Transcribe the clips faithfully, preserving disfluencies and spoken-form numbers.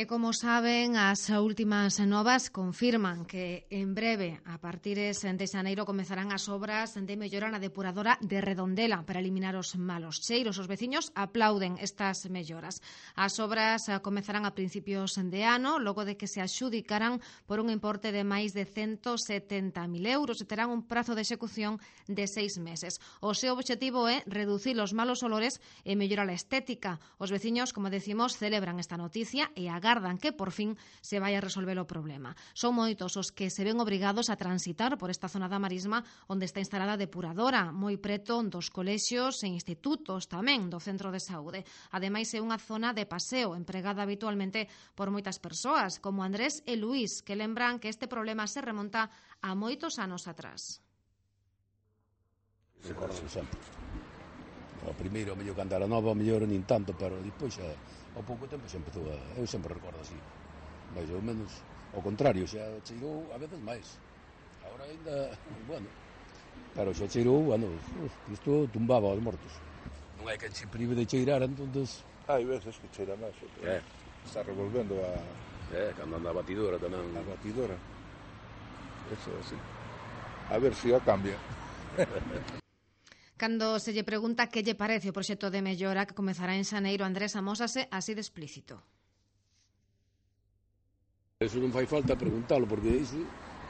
E como saben, as últimas novas confirman que en breve, a partir de xaneiro, comezarán as obras de mellora na depuradora de Redondela para eliminar os malos cheiros. Os veciños aplauden estas melloras. As obras comezarán a principios de ano, logo de que se axudicaran por un importe de máis de ciento setenta mil euros e terán un prazo de execución de seis meses. O seu obxectivo é reducir os malos olores e mellorar a estética. Os veciños, como decimos, celebran esta noticia e a agardan que por fin se vai a resolver o problema. Son moitos os que se ven obrigados a transitar por esta zona da Marisma onde está instalada a depuradora, moi preto dos colexios e institutos tamén do centro de saúde. Ademais, é unha zona de paseo empregada habitualmente por moitas persoas, como Andrés e Luís, que lembran que este problema se remonta a moitos anos atrás. Recordo sempre. O primeiro, o mellor cando era nova, o mellor nin tanto, pero depois xa, ao pouco tempo xa empezou a... Eu sempre recordo así, mais ou menos, ao contrario, xa cheirou a veces máis. Agora ainda, bueno, pero xa cheirou, bueno, isto tumbaba aos mortos. Non hai quen se prive de cheirar, entonces... Hai veces que cheira máis, é. Está revolvendo a... É, cando anda a batidora tamén. A batidora. Eso así. A ver se si a cambia. Cando se lle pregunta que lle parece o proxecto de mellora que comezará en xaneiro, Andrés amósase así de explícito. Eso non fai falta preguntalo, porque iso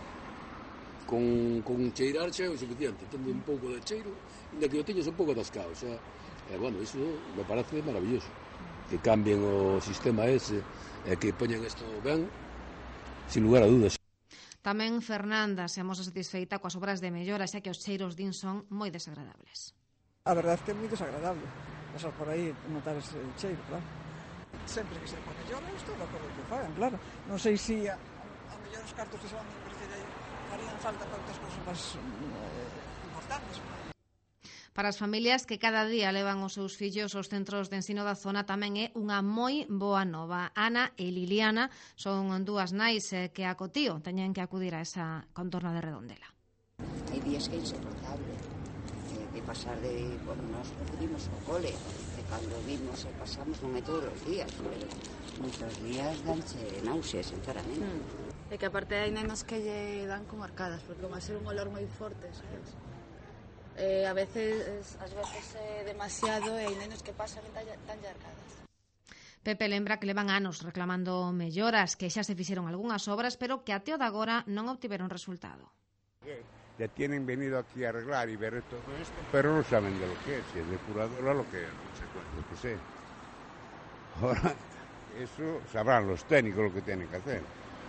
con, con cheirar xa é o suficiente, tendo un pouco de cheiro, ainda que o teñes un pouco atascado, xa, e, bueno, iso me parece maravilloso, que cambien o sistema ese e que poñan isto ben, sin lugar a dudas. Tamén Fernanda se amosa satisfeita coas obras de mellora, xa que os cheiros din son moi desagradables. A verdade é que é moi desagradable pasar por aí e notar ese cheiro, claro. Sempre que se pone mellora, estou de acordo que fagan, claro. Non sei se a, a mellor os cartos que se van a invertir aí farían falta para outras cousas máis eh, importantes. Para as familias que cada día levan os seus fillos aos centros de ensino da zona tamén é unha moi boa nova. Ana e Liliana son dúas nais que a cotío teñen que acudir a esa contorna de Redondela. Hai días que é insoportable eh, de pasar de... Bueno, nós acudimos ao cole e cando vimos e pasamos non é todos os días, pero muchos días danche náuseas, sinceramente. Mm. E que aparte hai nenos que lle dan como arcadas, porque vai ser un olor moi forte, sabes? Eh, a veces, ás veces é demasiado e hai nenos que pasan e dan arcadas. Pepe lembra que levan anos reclamando melloras, que xa se fixeron algunhas obras, pero que até o de agora non obtiveron resultado. Ya tienen venido aquí a arreglar y ver todo esto, pero no saben de lo que es, si es depuradora lo que, no sé, lo que sé. Ahora, eso sabrán los técnicos lo que tienen que hacer.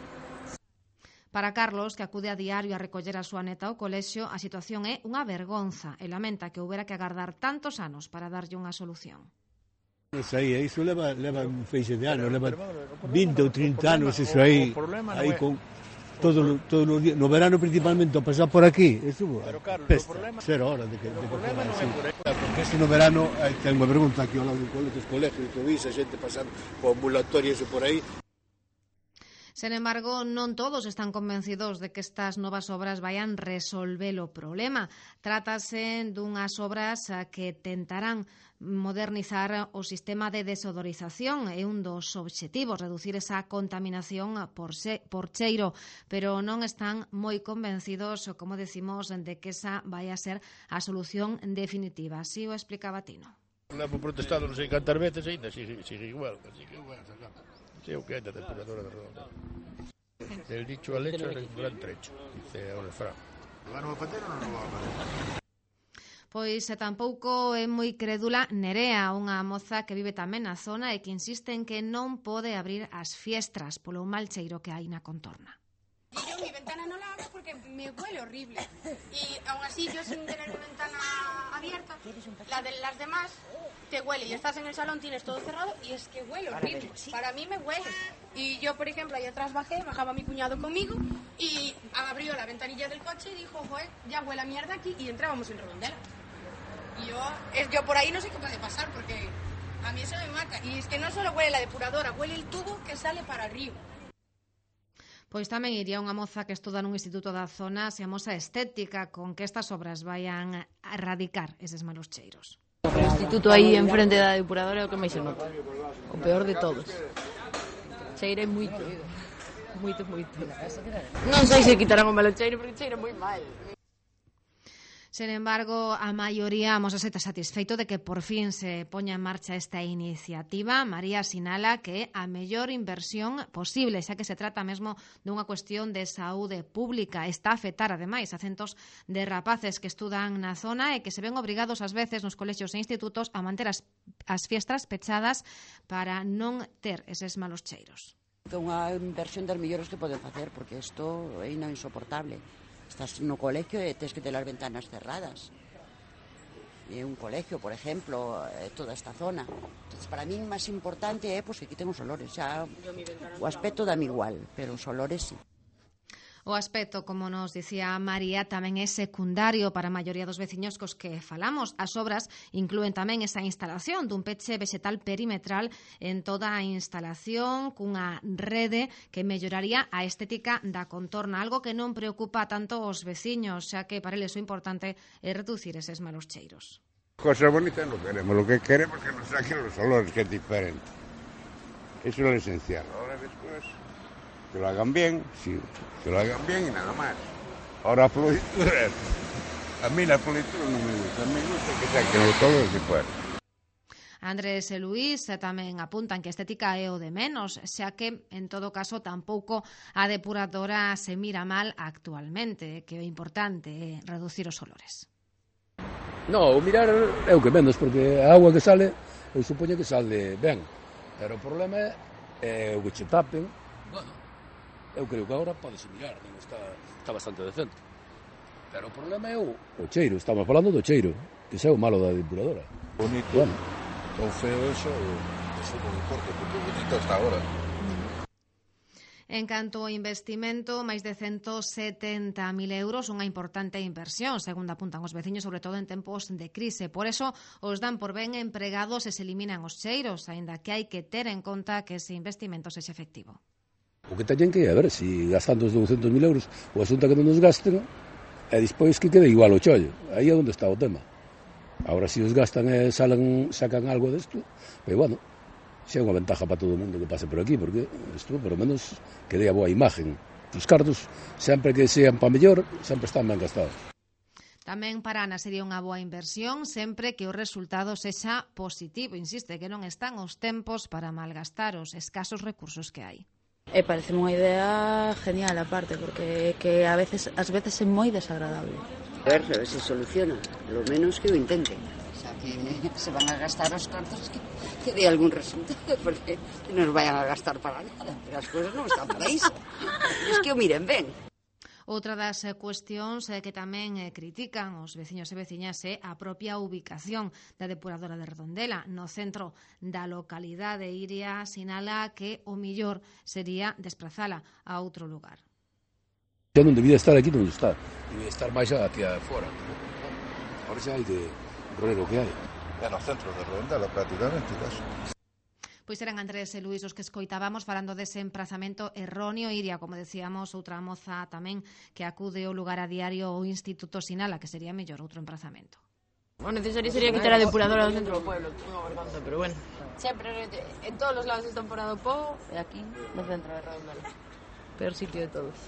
Para Carlos, que acude a diario a recoller a súa neta ao colexio, a situación é unha vergonza e lamenta que houbera que agardar tantos anos para darlle unha solución. Non sei, iso leva, leva un feixe de anos, leva vinte ou trinta anos, iso aí, aí con todo, todo no, no verano principalmente, a pasar por aquí, iso pesta, cero horas de que, de que fuera así. Porque ese no verano, aí ten unha pregunta aquí ao lado do colegio, dos colegios, que vise a xente pasando por ambulatorio e por aí. Sen embargo, non todos están convencidos de que estas novas obras vayan resolver o problema. Trátase dunhas obras que tentarán modernizar o sistema de desodorización e un dos obxectivos, reducir esa contaminación por, se, por cheiro, pero non están moi convencidos, como decimos, de que esa vai a ser a solución definitiva. Así o explicaba Tino. Levo protestado non sei cantas veces e ainda sigue, sigue igual, sigue igual, sei o que é da depuradora de Redondela. Del dicho al hecho era un gran trecho, dice o refrán. ¿Van a facer ou non van a facer? Pois e tampouco é moi crédula Nerea, unha moza que vive tamén na zona e que insiste en que non pode abrir as fiestras polo mal cheiro que hai na contorna. Y yo mi ventana no la abro porque me huele horrible. Y aún así yo sin tener mi ventana abierta, la de las demás te huele. Y estás en el salón, tienes todo cerrado y es que huele horrible. Para mí me huele. Y yo, por ejemplo, ahí atrás bajé, bajaba mi cuñado conmigo y abrió la ventanilla del coche y dijo, joder, ya huele a mierda aquí, y entrábamos en Redondela. Y yo, es, yo por ahí no sé qué puede pasar porque a mí eso me mata. Y es que no solo huele la depuradora, huele el tubo que sale para arriba. Pois tamén iría unha moza que estuda nun instituto da zona, se amosa estética con que estas obras vayan a erradicar eses malos cheiros. O instituto aí enfrente da depuradora é o que máis se nota. O peor de todos. cheira moito. Moito, moito. Non sei se quitarán o malo cheiro, porque cheira moi mal. Sen embargo, a maioría mosase satisfeito de que por fin se poña en marcha esta iniciativa. María sinala que é a mellor inversión posible, xa que se trata mesmo dunha cuestión de saúde pública. Está a afectar, ademais, a centos de rapaces que estudan na zona e que se ven obrigados ás veces nos colexios e institutos a manter as, as fiestras pechadas para non ter eses malos cheiros. É unha inversión das mellores que poden facer, porque isto é insoportable. Estás no colegio e tens que ter as ventanas cerradas. E un colegio, por exemplo, toda esta zona. Entonces, para mí, máis importante é pues, que quiten os olores. Xa, o aspecto dame igual, pero os olores sí. O aspecto, como nos dicía María, tamén é secundario para a maioría dos veciños cos que falamos. As obras inclúen tamén esa instalación dun peche vegetal perimetral en toda a instalación cunha rede que melloraría a estética da contorna, algo que non preocupa tanto os veciños, xa que para eles o importante é reducir eses malos cheiros. Cosas bonitas non queremos, lo que queremos é que nos saquen los olores, que é diferente. Eso é o esencial. Ahora después que lo hagan bien, sí, que lo hagan bien y nada más. Ahora floritura, a mí la floritura no me gusta, a mí me gusta que saquen los colores que fuera. Andrés e Luís tamén apuntan que a estética é o de menos, xa que, en todo caso, tampouco a depuradora se mira mal actualmente, que o importante é reducir os olores. No, o mirar é o que menos, porque a agua que sale, eu supoño que sale ben, pero o problema é o que che tapen. Bueno, eu creo que agora podese mirar, non está, está bastante decente. Pero o problema é o, o cheiro, estamos falando do cheiro, que é o malo da depuradora. Bonito, bueno. Ton feo eso, eso non importa, porque bonito hasta agora. En canto ao investimento, máis de ciento setenta mil euros, unha importante inversión, segundo apuntan os veciños, sobre todo en tempos de crise. Por eso, os dan por ben empregados e se eliminan os cheiros, aínda que hai que ter en conta que ese investimento sexa efectivo. O que teñen que é, a ver, se gastando os douscentos mil euros, o asunto que non nos gasten, e despois que quede igual o chollo. Aí é onde está o tema. Agora, se os gastan e salen, sacan algo desto, pero bueno, xa é unha ventaja para todo o mundo que pase por aquí, porque isto, por lo menos, que dé a boa imagen. Os cartos, sempre que sean para mellor, sempre están ben gastados. Tamén para Ana sería unha boa inversión sempre que o resultado sexa positivo. Insiste que non están os tempos para malgastar os escasos recursos que hai. E parece unha idea genial aparte, porque que a veces ás veces é moi desagradable. A ver, se soluciona, lo menos que o intenten. O sea, que se van a gastar os cartos que, que dé algún resultado, porque non nos vayan a gastar para nada, pero as cousas non están para iso. Es que o miren ben. Outra das cuestións que tamén critican os veciños e veciñas é a propia ubicación da depuradora de Redondela. No centro da localidade, Iria sinala que o millor sería desplazala a outro lugar. Xa non debía estar aquí onde está, debía estar máis hacia fora. Ahora xa hai que correr o que hai. É no centro de Redondela, prácticamente, casi. Pois eran Andrés e Luís os que escoitábamos falando dese emprazamento erróneo. Iria, como decíamos, outra moza tamén que acude ao lugar a diario o Instituto sinala que sería mellor outro emprazamento. O necesario sería quitar a depuradora do centro do pueblo, unha vergonza, pero bueno. Sempre, en todos os lados están fora do pobo, e aquí, no centro de Redondela. Peor sitio de todos.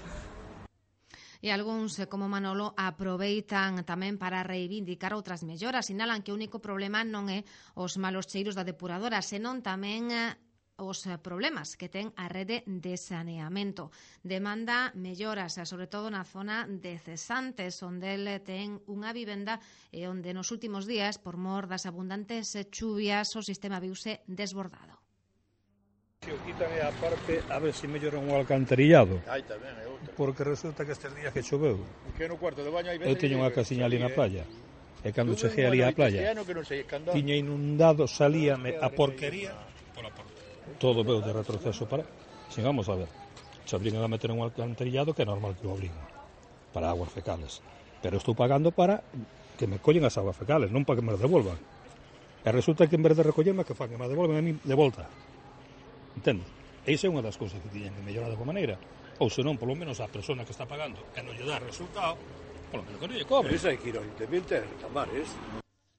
E algúns, como Manolo, aproveitan tamén para reivindicar outras melloras. Sinalan que o único problema non é os malos cheiros da depuradora, senón tamén os problemas que ten a rede de saneamento. Demanda melloras, sobre todo na zona de Cesantes, onde ele ten unha vivenda e onde nos últimos días, por mor das abundantes chuvias, o sistema viuse desbordado. Quítame a parte a ver se melloran o alcantarillado. Hai tamén, é outra. Porque resulta que estes días que choveu. Que no cuarto de baño hai veces. Eu teño unha casiña ali na playa. E cando cheguei ali á playa, tiña inundado, salíame a porquería pola porta. Todo veo de retroceso para. Si vamos a ver. Se obrigan a meter un alcantarillado, que é normal que o obriguen. Para aguas fecales. Pero estou pagando para que me collen as aguas fecales, non para que me as devolvan. E resulta que en vez de recollerme, que fan que me devolven a mí de volta. Entendo? E iso é unha das cousas que tiñan que mellorar de alguma maneira. Ou senón, polo menos, a persona que está pagando e non lle dá resultado, polo menos que non lle cobre. Pero iso hai que ir ao Ayuntamiento e reclamar, es?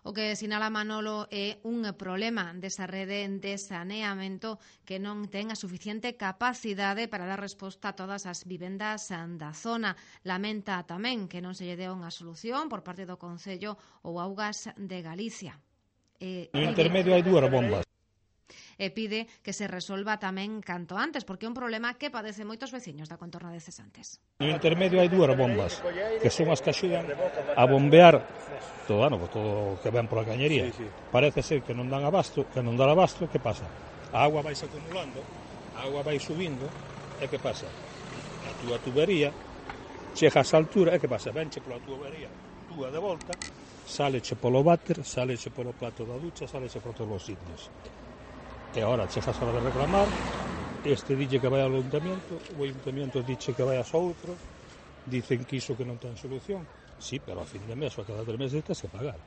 O que sinala Manolo é un problema desa rede de saneamento que non ten a suficiente capacidade para dar resposta a todas as vivendas da zona. Lamenta tamén que non se lle deu unha solución por parte do Concello ou Augas de Galicia. E, no intermedio hai dúas bombas. E pide que se resolva tamén canto antes, porque é un problema que padece moitos veciños da contorna de Cesantes. No intermedio hai dúas bombas, que son as que axudan a bombear todo, ano, todo o que ven pola cañería. Sí, sí. Parece ser que non dan abasto, que non dá abasto, que pasa? A agua vai se acumulando, a agua vai subindo, e que pasa? A túa tubería chega a esa altura, e que pasa? Venche pola tubería, túa de volta, sáleche polo váter, sáleche polo plato da ducha, sáleche por todos os sitios. E agora chegas a hora de reclamar, este dixe que vai ao ayuntamiento, o ayuntamiento dixe que vai a outro, dicen que iso que non ten solución. Sí, pero a fin de mes ou a cada tres meses tens que pagar.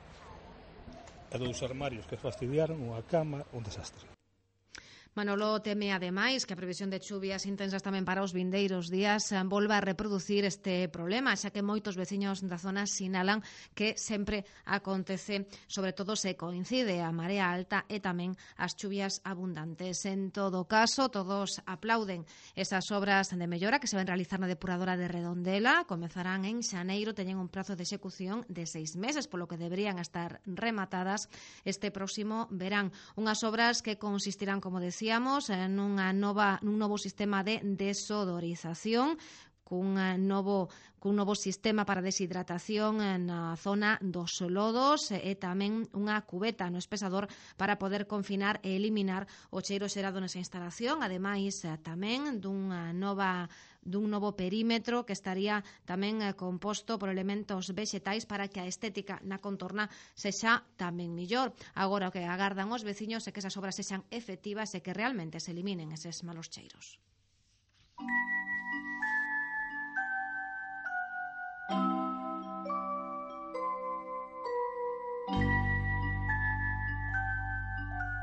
E dous armarios que fastidiaron, unha cama, un desastre. Manolo teme, ademais, que a previsión de chuvias intensas tamén para os vindeiros días volva a reproducir este problema, xa que moitos veciños da zona sinalan que sempre acontece, sobre todo se coincide a marea alta e tamén as chuvias abundantes. En todo caso, todos aplauden esas obras de mellora que se van realizar na depuradora de Redondela. Comezarán en xaneiro, teñen un prazo de execución de seis meses, polo que deberían estar rematadas este próximo verán. Unhas obras que consistirán, como decía, nunha nova, nun novo sistema de desodorización, cun novo, cun novo sistema para deshidratación na zona dos lodos e tamén unha cubeta no espesador para poder confinar e eliminar o cheiro xerado nesa instalación, ademais tamén dunha nova dun novo perímetro que estaría tamén composto por elementos vexetais para que a estética na contorna sexa tamén millor. Agora o que agardan os veciños é que esas obras sexan efectivas e que realmente se eliminen eses malos cheiros.